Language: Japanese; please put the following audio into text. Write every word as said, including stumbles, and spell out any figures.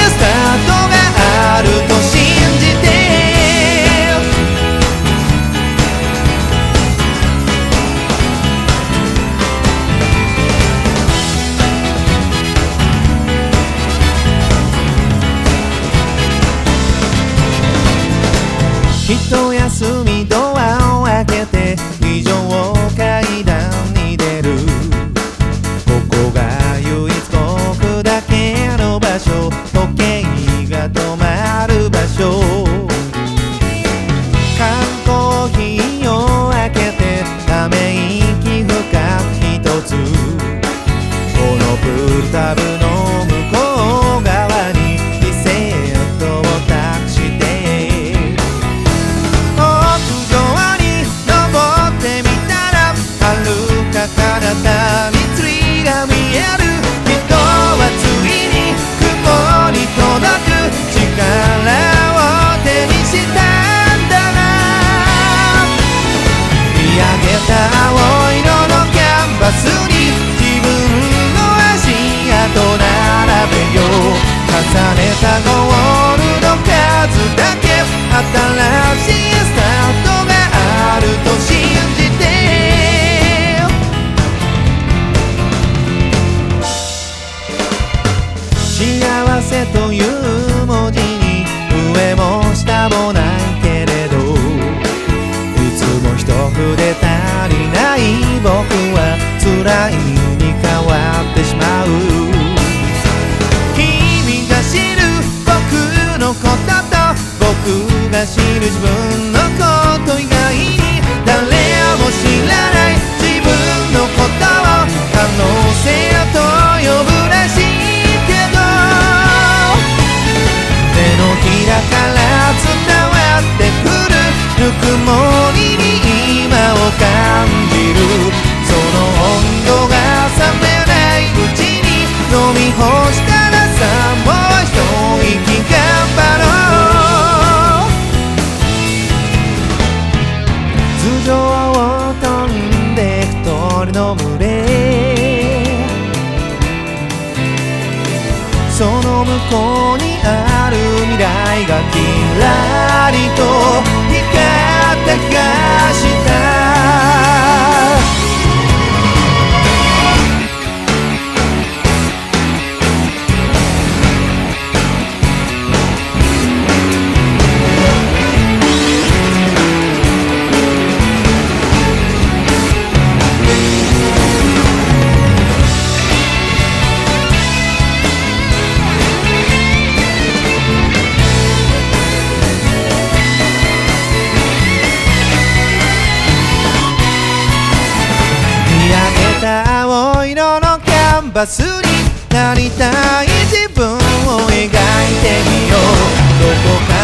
スタートがあると信じて一休みドアを開けて非常階段に出る。ここが唯一僕だけの場所、時計が止まる場所。缶コーヒーを開けてため息深く一つ、このプールタブの向こう側にリセットを託して、彼方にツリーが見える。人はついに雲に届く力を手にしたんだな。見上げた青色のキャンバスに自分の足跡並べよう。重ねたゴールの数だけ新しいスタートがあると信じて、幸せという文字に上も下もないけれど、いつも一筆足りない僕は辛いに変わってしまう。君が知る僕のことと僕が知る自分のこと以外に誰も知らない自分のことを可能性と呼ぶらしい。だから伝わってくるぬくもりに今を感じる。その温度が冷めないうちに飲み干したらさ、もう一息頑張ろう。頭上を飛んでく鳥の群れ、その向こうにある未来がキラリと光ってかした。青色のキャンバスになりたい自分を描いてみよう。どこか